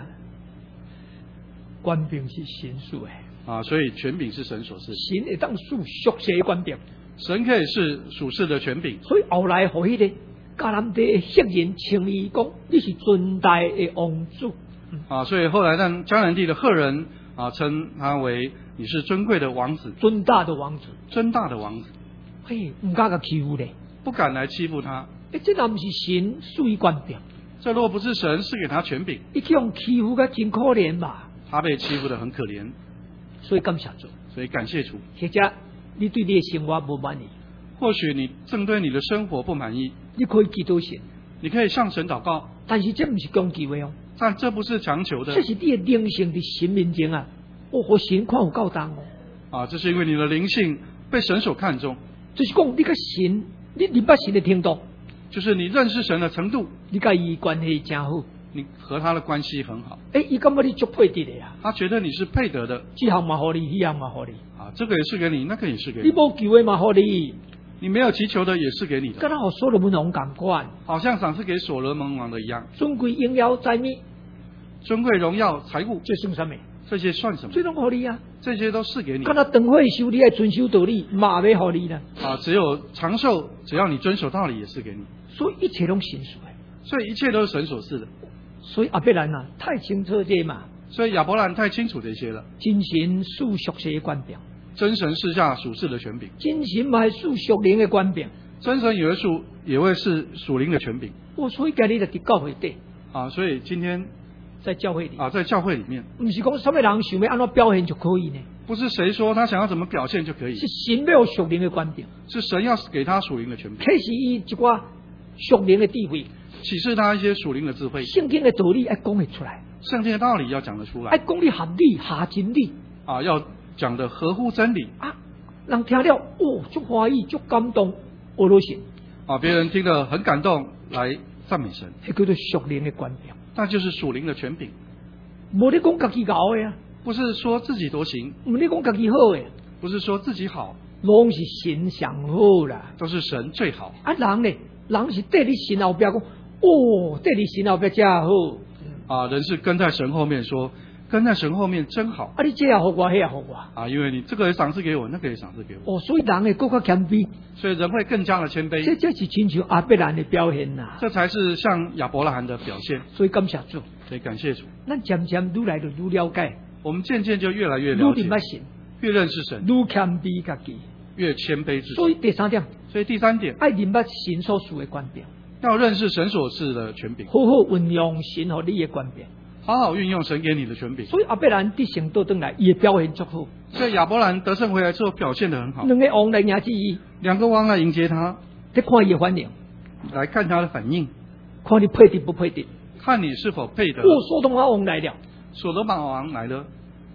官兵是神属的。 所以权柄是神所赐。 神会当属属世的官兵。 神可以是属世的权柄。 所以后来互迄个迦南地的赫人称伊讲，你是尊大的王子。 所以后来让迦南地的赫人称他为你是尊贵的王子， 尊大的王子， 尊大的王子。 唔敢甲欺负咧， 不敢来欺负他。 这若不是神属于官兵， 这若不是神是给他权柄， 伊去用欺负个真可怜吧？ 他被欺负得很可怜， 所以感谢主， 所以感谢主。 或者你对你的生活不满意， 或许你正对你的生活不满意， 你可以祈祷神， 你可以向神祷告， 但是这不是强求的哦。 但这不是强求的， 这是你的灵性的神面前啊，和神看有够重哦。这是因为你的灵性被神所看重， 就是讲你个神，你认识神的程度， 就是你认识神的程度， 你跟伊关系真好， 你和他的关系很好。 伊感觉你足配得的呀， 他觉得你是配得的， 这项嘛好你，那项嘛好你， 这个也是给你，那个也是给你， 你无求的嘛好你。 你没有祈求的也是给你的， 跟他和所罗门王同款， 好像赏赐给所罗门王的一样。 尊贵荣耀财米， 尊贵荣耀财物， 这算什么？ 这些算什么？ 这拢好你啊！ 这些都是给你。 跟他等会修，你爱遵守道理，嘛要好你呢。 只有长寿，只要你遵守道理，也是给你。 所以一切都神属的， 所以一切都是神所赐的。 所以亚伯兰啊，太清楚这嘛。 所以亚伯兰太清楚这些了。 真神属属世的官兵， 真神赐下属世的权柄， 真神嘛是属属灵的官兵， 真神也会是属灵的权柄。 所以今日就伫教会底所以今天在教会里在教会里面， 不是讲什么人想要按照表现就可以呢？ 不是谁说他想要怎么表现就可以， 是神要有属灵的官兵， 是神要给他属灵的权柄， 启示伊一寡属灵的智慧， 启示他一些属灵的智慧， 圣经的道理要讲得出来， 圣经的道理要讲得出来， 要讲你合理合真理要讲的合乎真理人听了足欢喜足感动，阿罗神别人听了很感动来赞美神， 那叫做属灵的官兵， 那就是属灵的权柄。 无你讲家己搞的不是说自己多行， 唔你讲家己好的， 不是说自己好， 拢是神上好啦， 都是神最好。 人呢，人是跟你神后边讲，跟你神后边真好。 人是跟在神后面说，跟在神后面真好。 你这也好我，那也好我。 因为你这个也赏赐给我，那个也赏赐给我。 所以人会更加谦卑， 所以人会更加的谦卑。 这是亲像亚伯兰的表现呐。 这才是像亚伯拉罕的表现。 所以感谢主， 所以感谢主。 咱渐渐愈来愈了解， 我们渐渐就越来越了解， 愈认识神， 越认识神， 愈谦卑家己， 越谦卑自己。 所以第三点， 爱认识神所属的官兵， 要认识神所赐的权柄， 好好运用神和你的官兵。 好好运用神给你的权柄。 所以亚伯兰得胜倒转来，伊的表现足好。 所以亚伯兰得胜回来之后表现得很好。 两个王来迎接伊， 两个王来迎接他， 在看伊的反应， 来看他的反应， 看你配得不配得， 看你是否配得。 所多玛王来了， 所罗门王来了，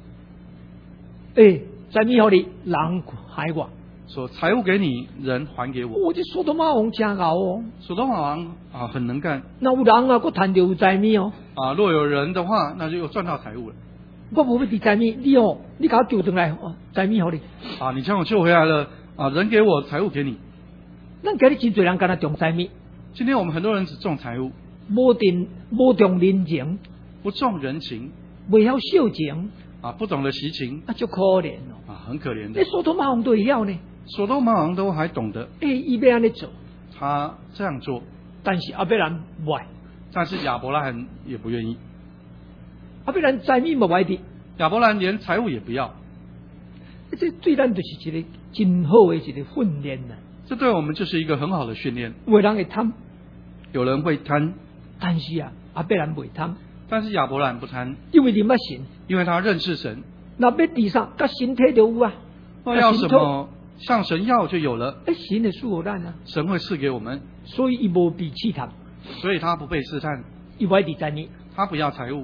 财米互你，人害我。 说财物给你，人还给我。 这所多玛王真牛哦， 所罗门王很能干。 那有人佫赚到有财米哦。 若有人的话，那就又赚到财物了。 我无要伫财米，你甲我救回来，财米互你。 你将我救回来了，人给我，财物给你。 咱今日真侪人干那重财米。 今天我们很多人只重财物， 无重人情， 不重人情， 未晓孝情， 不懂得惜情， 足可怜哦。 很可怜的。 所多玛王都会晓呢。 所罗门王都还懂得， 伊要安尼做， 他这样做， 但是亚伯兰不爱， 但是亚伯拉罕也不愿意。 亚伯兰财米无爱的， 亚伯兰连财物也不要。 这对咱就是一个真好的一个训练呐。 这对我们就是一个很好的训练。 有的人会贪， 有人会贪， 但是啊，亚伯兰袂贪， 但是亚伯兰不贪， 因为认捌神， 因为他认识神。 那要地上甲身体就有啊， 若要什么向神要就有了， 神会赐予咱啊， 神会赐给我们， 所以伊无被试探， 所以他不被试探， 伊不爱伫在呢， 他不要财物，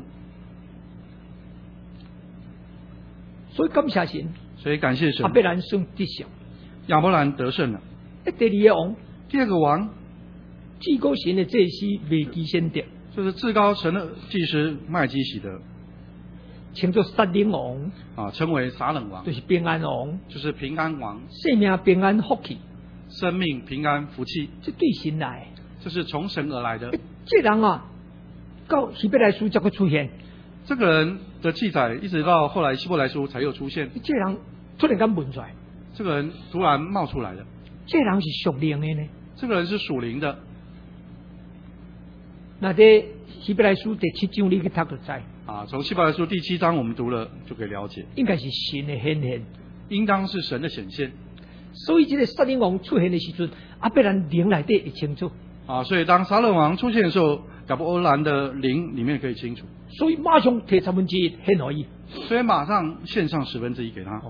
所以感谢神， 所以感谢神亚，伯兰算得胜。 亚伯兰得胜了。 第二个王， 第二个王至高神的祭司未基先德， 就是至高神的祭司麦基洗德称作杀人王， 啊，称为撒冷王， 就是平安王， 就是平安王， 生命平安福气， 生命平安福气， 这对神来的。 这是从神而来的。 这人啊，到希伯来书才会出现。 这个人的记载一直到后来希伯来书才又出现， 这人突然间问出来， 这个人突然冒出来了。 这人是属灵的呢。 这个人是属灵的那在希伯来书第7章你去读就知， 啊。从希伯来书第7章我们读了就可以了解， 应该是神的显现。 应当是神的显现所以这个杀人王出现的时阵，亚伯兰灵内底会清楚， 啊。所以当撒冷王出现的时候，亚伯兰的灵里面可以清楚， 所以马上摕1/3献给伊。 所以马上献上1/10给他。 哦，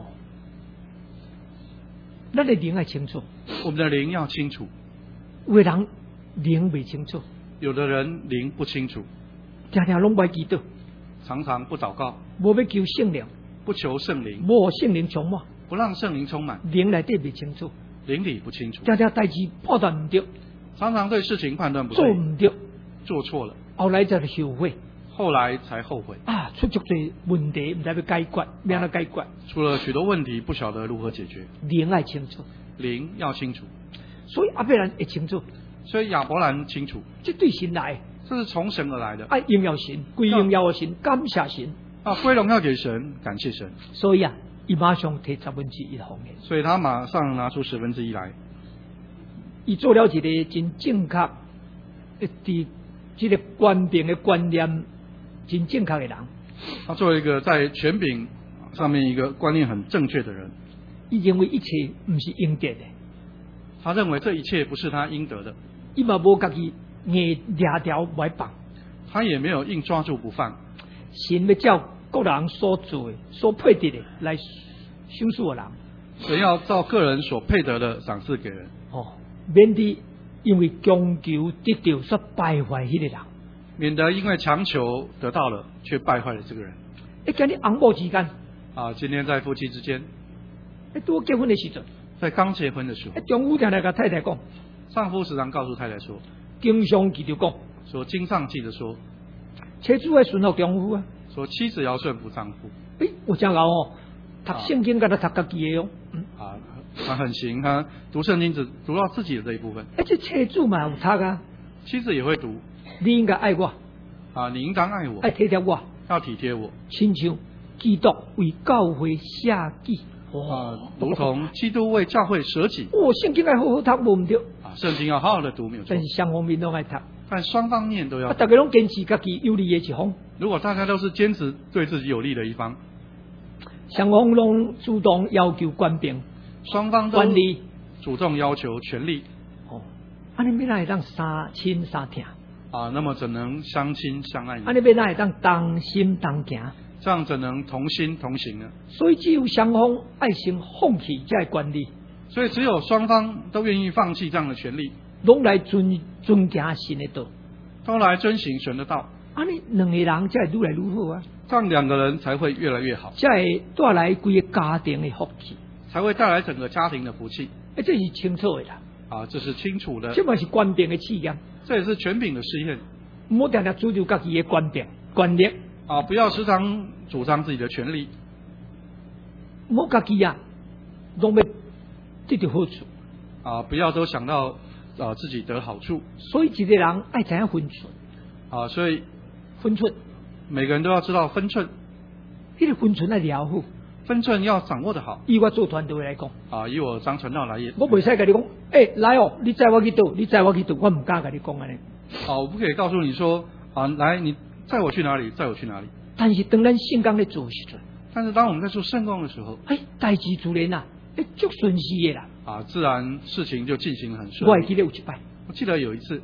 咱的灵要清楚， 我们的灵要清楚， 有的人灵未清楚， 有的人灵不清楚， 常常拢不爱祈祷， 常常不祷告， 无要求圣灵， 不求圣灵， 无互圣灵充满， 不让圣灵充满， 灵内底未清楚， 灵里不清楚， 常常代志判断唔对， 常常对事情判断不对， 做唔对， 做错了， 后来才后悔后来才后悔啊，出足多问题，唔知要解决，要怎解决， 出了许多问题，不晓得如何解决。 灵爱清楚， 灵要清楚， 所以亚伯兰会清楚， 所以亚伯兰清楚， 这对神来， 这是从神而来的爱荣耀神，归荣耀神，感谢神， 啊，归荣耀给神，感谢神。 所以啊，伊马上摕1/10奉献， 所以他马上拿出1/10来， 伊做了一个真正确伫这个官兵的观念真正确的人， 他作为一个在权柄上面一个观念很正确的人， 伊认为一切唔是应得的， 他认为这一切不是他应得的， 伊嘛无家己硬抓条不爱放， 他也没有硬抓住不放。 神要照各人所做的、所配得的来赏赐个人， 神要照个人所配得的赏赐给人， 哦，免得因为强求得到所败坏迄个人。 免得因为强求得到了，却败坏了这个人。 今日翁某之间， 啊，今天在夫妻之间， 拄结婚的时阵， 在刚结婚的时候， 丈夫常常甲太太讲， 丈夫时常告诉太太说， 经常记着讲， 经上记着说， 妻子要顺服丈夫啊。 说妻子要顺服丈夫。 有真牛哦，读圣经甲他读家己的哦。 啊，他很行，他读圣经只读到自己的这一部分。 这妻子嘛有读啊， 妻子也会读。 你应该爱我， 啊，你应当爱我， 爱体贴我， 要体贴我， 亲像基督为教会舍己。 如同基督为教会舍己。 圣经要好好读，无唔对。 啊，圣经要好好的读，没有错。 但是双方面都爱读。 但双方面都要。 大家拢坚持家己有利的一方。 如果大家都是坚持对自己有利的一方， 双方拢主动要求官兵， 双方都管理主动要求权利。 哦，安尼要哪会当三亲三疼？ 啊，那么怎能相亲相爱呢？ 安尼要哪会当同心同行？ 这样怎能同心同行呢？ 所以只有双方爱先放弃才会管理。 所以只有双方都愿意放弃这样的权利， 拢来遵行神的道， 都来遵行神的道。 安尼两个人才会愈来愈好啊！ 这样两个人才会越来越好， 才会带来规个家庭的福气， 才会带来整个家庭的福气。 这是清楚的啦。 啊，这是清楚的。 这嘛是官兵的试验， 这也是权柄的试验。 唔好常常主张家己的官兵权力。 啊，不要时常主张自己的权利， 唔好家己啊，拢要得到好处。 啊，不要都想到自己得好处。 所以一个人爱知影分寸。 啊，所以分寸， 每个人都要知道分寸。 这个分寸要了好， 分寸要掌握的好。 以我做团队来讲， 啊，以我张传道来也， 我袂使甲你讲，来哦，你载我去倒，你载我去倒，我唔敢甲你讲安尼。 啊，我不可以告诉你说，啊，来你载我去哪里，载我去哪里。 但是当咱圣工咧做时阵， 但是当我们在做圣工的时候， 代志自然啊，足顺势的啦。 啊，自然事情就进行得很顺。 我还记得有一摆， 我记得有一次，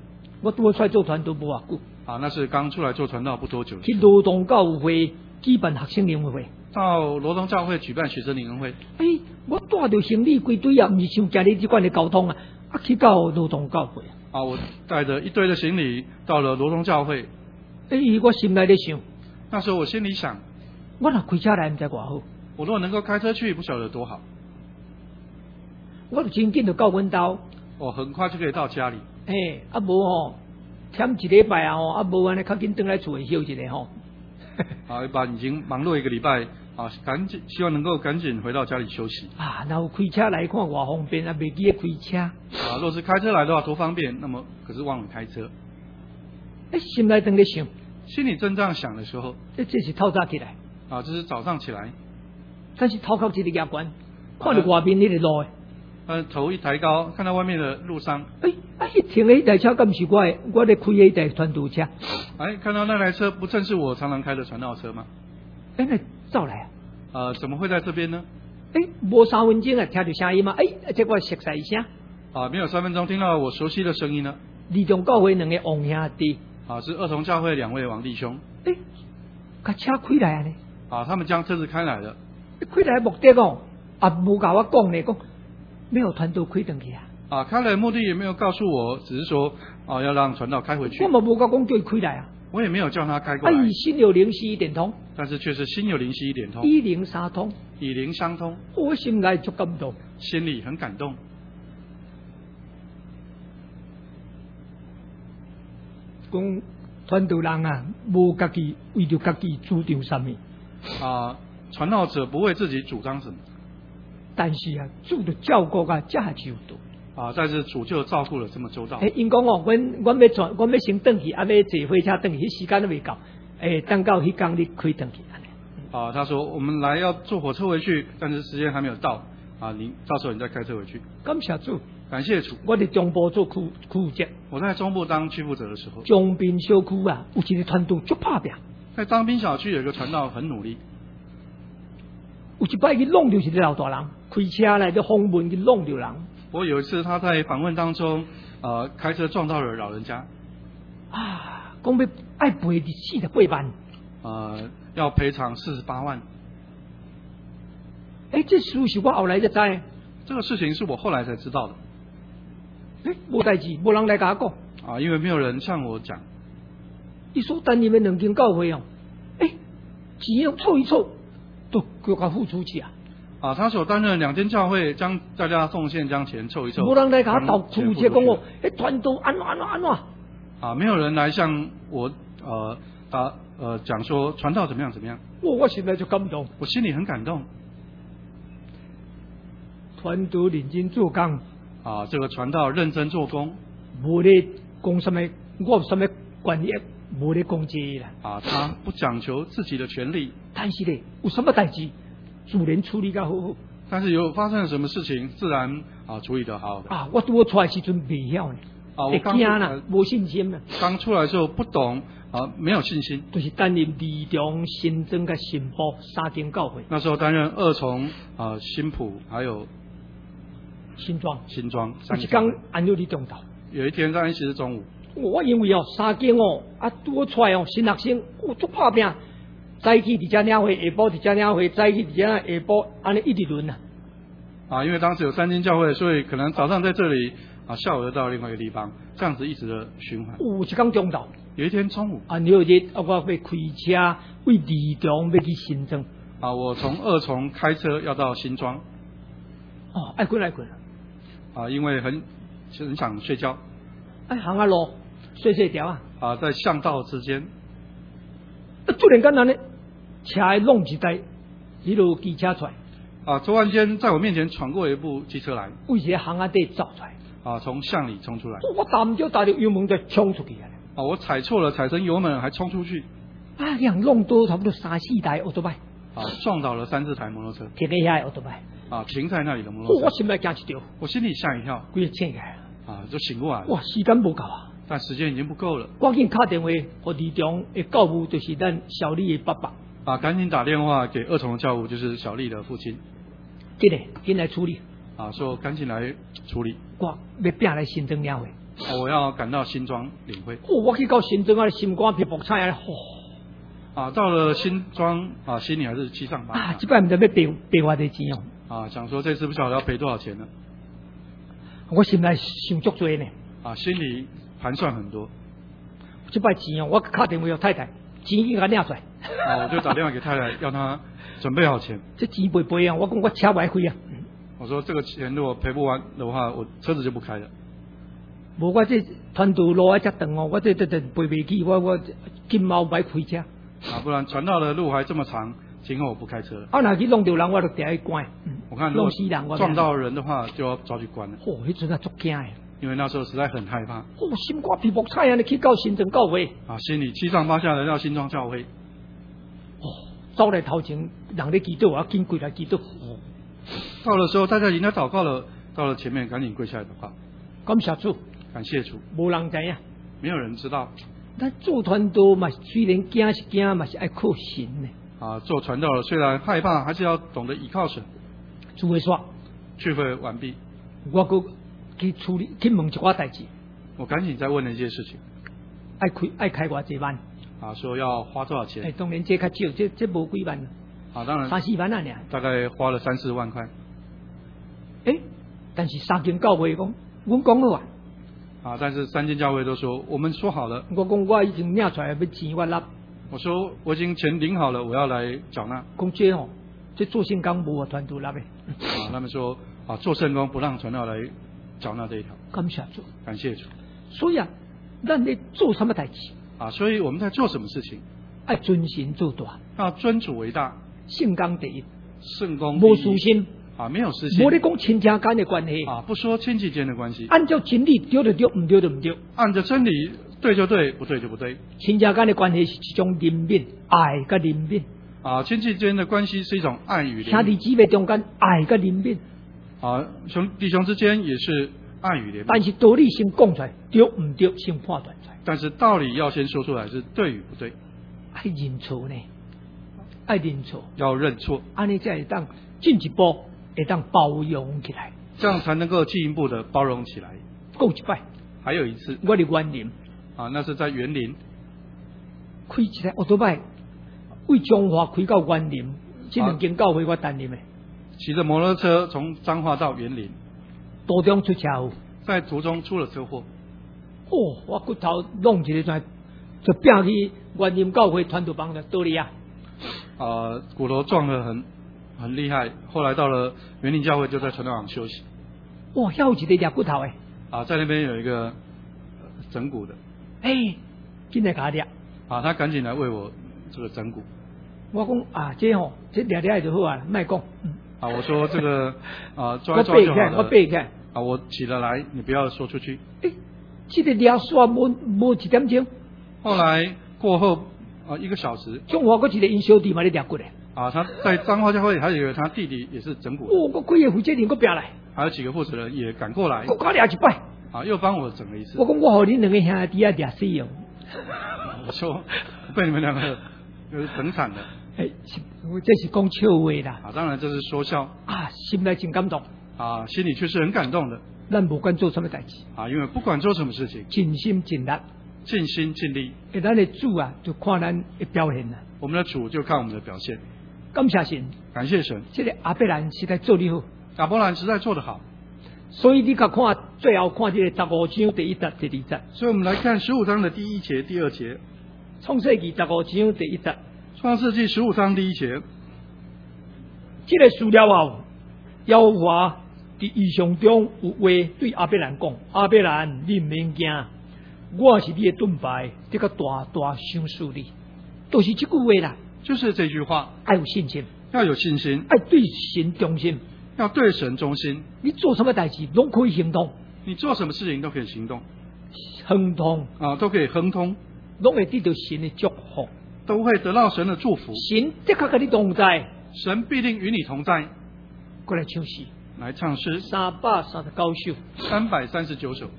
我拄好出来做传道无偌久， 啊，那是刚出来做传道不多久的去时候。 罗东教会举办学生灵会。 到罗东教会举办学生灵恩会， 我带着行李归队啊，唔是像家里这款的交通啊，去到罗东教会。 我带着一堆的行李到了罗东教会。 我心内咧想， 那时候我心里想， 我若开车来唔知偌好， 我如果能够开车去，不晓得多好。 我就真紧就到阮兜。 我很快就可以到家里。 无吼，添一礼拜啊无安尼较紧转来厝里休一下吼。 一般已经忙碌一个礼拜赶紧希望能够赶紧回到家里休息。 然后开车来看偌方便啊，袂记得开车。 若是开车来的话多方便，那么可是忘了开车。 心内当咧想， 心里正这样想的时候， 这是透早起来。 这是早上起来。 但是头壳一个夜关，看到外面那个路头一抬高，看到外面的路上， 停的那台车，敢不是我咧开的那台传道车？ 看到那台车，不正是我常常开的传道车吗？ 那走来怎么会在这边呢？ 无3分钟啊，听到声音嘛，这我熟悉一声。 没有3分钟，听到我熟悉的声音呢。 二中教会2个王兄弟。 是二重教会2位王弟兄。 把车开来啊呢？ 他们将车子开来了。 开来目的无甲我讲呢，讲没有传道开回去啊。 开来的目的也没有告诉我，只是说要让传道开回去。 我嘛无甲讲叫他开来啊。 我也没有叫他开过来。 心有灵犀一点通。 但是却是心有灵犀一点通。 以灵相通。 以灵相通。 我心内就感动。 心里很感动。 讲传道人啊，无家己为着家己主张什么。 传道者不为自己主张什么。 但是主的照顾这还周到。 但是主就照顾了这么周到。 因讲阮要先转去，要坐火车转去，时间都未够。等到迄天你开转去。 他说我们来要坐火车回去，但是时间还没有到。到时候你再开车回去。 感谢主。 感谢主。 我在中部做区负责。 我在中部当区负责的时候。 中滨小区有一个传道足拍拼。 在当兵小区有一个传道很努力。 有一摆去弄着一个老大人，开车来就访问去弄着人。 我有一次他在访问当中，开车撞到了老人家。 讲要爱赔48万。 要赔偿48万。 这事是我后来才知。 这个事情是我后来才知道的。 无代志，无人来甲我讲。因为没有人向我讲。 伊所担任的2间教会钱凑一凑，都叫他付出去他所担任2间教会，将大家奉献，将钱凑一凑。 无人来甲我斗出去讲传道安怎。 没有人来向我讲说传道怎么样怎么样。 我心内就感动。 我心里很感动。 传道认真做工。 这个传道认真做工。 无咧讲什么，我有什么权益，无咧讲这啦。 他不讲求自己的权利。 但是咧，有什么代志，自然处理得好好。 但是有发生了什么事情，自然处理得好好的。 我拄好出来时阵未晓呢。 我惊啦，无信心啦。 刚出来的时候不懂没有信心。 就是担任二中、新庄跟新埔3间教会。 那时候担任二重新埔还有新庄 3间。 刚按照你中道。 有一天在安息日中午。 我因为3间拄好出来新学生足拍拼，早起伫遮领会，下晡伫遮领会，早起伫遮下晡，安尼一直轮因为当时有3间教会，所以可能早上在这里下午又到另外一个地方，这样子一直的循环。 有一天中昼。 有一天中午。 6日我要开车为二中要去新庄。 我从2重开车要到新庄。 爱困。 因为很想睡觉。 行路睡条在巷道之间。 突然间呢，车弄一台，一路机车出来。 突然间在我面前闯过一部机车来。 为一个巷底走出来。 从巷里冲出来。 我打着油门就冲出去我踩错了，踩成油门还冲出去。 弄多差不多3-4台奥多麦。 撞倒了3-4台摩托车。 停在遐奥多麦。 停在那里的摩托车。 我心内惊一跳。 我心里吓一跳。 规个醒起来就醒过来。 时间不够但时间已经不够了。 赶紧打电话给二中的教务，就是咱小丽的爸爸。 赶紧打电话给2重的教务，就是小丽的父亲。 紧来处理。 说赶紧来处理。 我要拼来新庄领会。 我要赶到新庄领会。 我去到新庄啊，心肝皮薄菜啊， 到了新庄心里还是七上八下。 这摆唔知要赔偌多钱哦。 想说这次不晓得要赔多少钱呢？ 我心内想足多呢。 心里盘算很多。 这摆钱我打电话给太太，钱已经给领出来。 我就打电话给太太，要她准备好钱。 这钱赔赔啊！我讲我车不爱开啊。 我说这个钱如果赔不完的话，我车子就不开了。 无我这传道路啊遮长哦，我这赔不起，我今毛不爱开车。 不然传道的路还这么长，今后我不开车了。 若去弄到人，我就定去关。 我看弄死人，撞到人的话就要抓去关了。 迄阵啊足惊的。 因为那时候实在很害怕。 心肝皮薄菜啊！你去到新庄教会。 心里七上八下的到新庄教会。 走来头前，人咧祈祷，我要紧跪来祈祷。 到的时候，大家已经在祷告了，到了前面赶紧跪下来祷告。 感谢主， 感谢主。 无人知影， 没有人知道。 咱做传道嘛，虽然惊是惊，嘛是爱靠神呢。 做传道的虽然害怕，还是要懂得依靠神。 聚会煞， 聚会完毕， 我搁去处理去问一寡代志。 我赶紧再问了一些事情。 爱开偌济万？ 说要花多少钱？ 当然这较少，这无几万。 当然 3、4万啊，尔。 大概花了3、4万块。 但是3间教会讲，阮讲好但是3间教会都说我们说好了。 我讲我已经领出来要钱我拿。 我说我已经钱领好了，我要来缴纳。 讲这做圣工无传道拿的。 他们说做圣工不让传道来缴纳这一条。 感谢主， 感谢主。 所以咱咧做什么代志？ 所以我们在做什么事情？ 爱尊神做大， 要尊主为大， 圣工第一， 圣工无私心没有私心， 无咧讲亲情间的关系不说亲戚间的关系， 按照真理对就对，唔对就唔对， 按照真理对就对，不对就不对。 亲情间的关系是一种怜悯，爱跟怜悯。 亲戚间的关系是一种爱与怜悯。 兄弟姊妹中间爱跟怜悯。 弟兄之间也是爱与怜悯。 但是道理先讲出来，对唔对先判断出来。 但是道理要先说出来，是对与不对。 爱认错呢，爱认错， 要认错， 安尼才会当进一步，会当包容起来， 这样才能够进一步的包容起来。 过一摆， 还有一次， 我的园林那是在园林开一台奥多拜，为彰化开到园林，这2间教会我担任的。 骑着摩托车从彰化到园林， 途中出车祸， 在途中出了车祸。 我骨头弄一个就变去园林教会传道帮的倒里啊。 骨头撞得很厉害，后来到了园林教会就在传道场休息。 有一个抓骨头的。 在那边有一个整骨的。 进来给他抓。 他赶紧来为我这个整骨。 我讲这抓抓就好啊，卖讲。 我说这个抓就好了。 我背起来。 我起得来，你不要说出去。 这个抓煞无1点钟。 后来过后1个小时， 中华一个因小弟嘛咧抓骨的。 他在彰化教会还有一个他弟弟也是整骨的。 我几个负责人搁变来， 还有几个负责人也赶过来， 我刚抓一摆， 又帮我整了一次。 我讲我给你2个兄弟抓死哦。 我说被你们2个整惨了。 这是讲笑话啦。 当然这是说笑。 心内真感动。 心里却是很感动的。 咱不管做什么代志， 因为不管做什么事情， 尽心尽力， 尽心尽力。 咱的主就看咱的表现啦。 我们的主就看我们的表现。 感谢神， 感谢神。 这个阿伯兰实在做得好， 亚伯兰实在做得好。 所以你看最后看这个15章第1节、第2节。 所以我们来看15章的第1节、第2节。 创世纪15章第1节。 创世纪15章第1节。 这个事了后，耶和华在异象中有话对阿伯兰讲：阿伯兰，你唔免惊，我是你的盾牌，这个大赏赐你。都是这句话啦。 就是这句话。 要有信心， 要有信心， 要对神忠心， 要对神忠心。 你做什么代志都可以行动， 你做什么事情都可以行动， 亨通都可以亨通， 都会得到神的祝福， 都会得到神的祝福。 神的确跟你同在， 神必定与你同在。 过来唱诗， 来唱诗 339首 ，339首。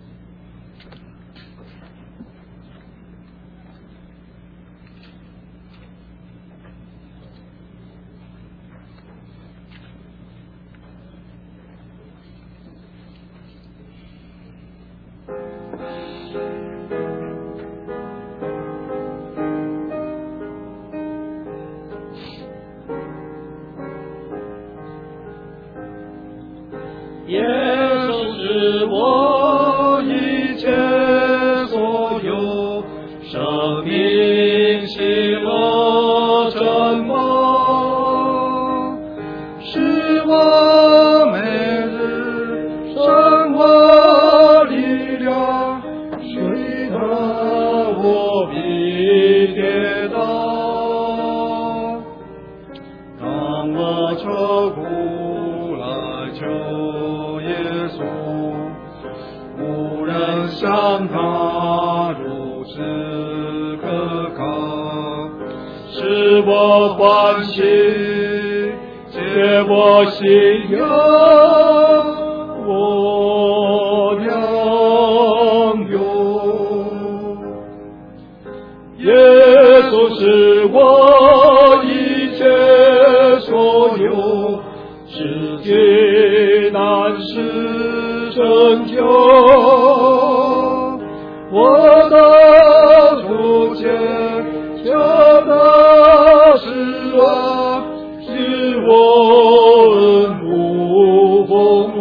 明醒了真梦，使我每日生活力量，虽然我必跌倒，当我愁苦来求耶稣，无人像他如此可靠，使我欢喜，解我心忧，我良友。耶稣是我一切所有，世界难事拯救，我的主前求的是啊，使我恩不丰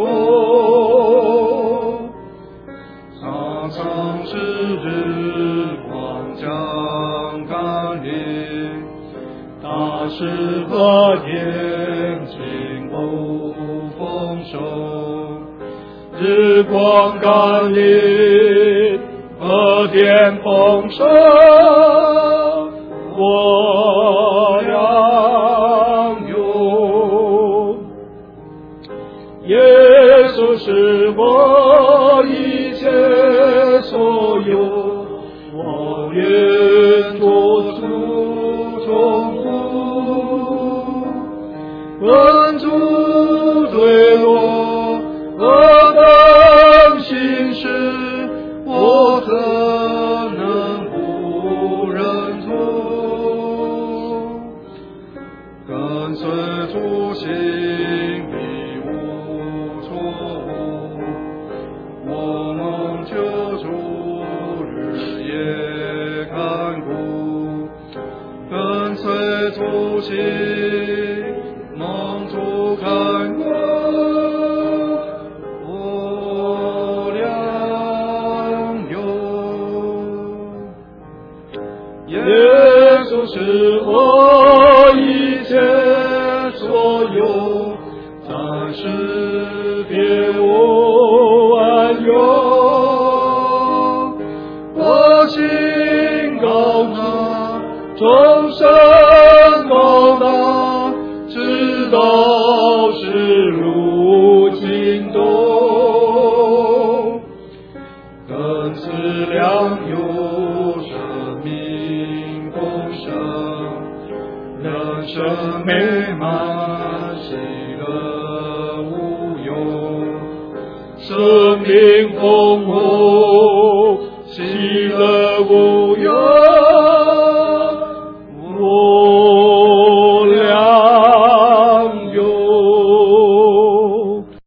厚，常常是日光将甘霖，大事和眼睛不丰收，日光甘霖和电丰收，我良友。耶稣是我一切所有，我愿做主忠服，恩主对我何等行事，我怎能不认从？跟随主行必无错误，我蒙救主日夜看顾，跟随主行蒙主看顾，我良友。耶稣是我一切所有，暂时别无安有，我心高大，众生高大，直到是路尽头，更是良友，生命丰盛，人生美满，喜乐无忧，生命丰厚，喜乐无忧。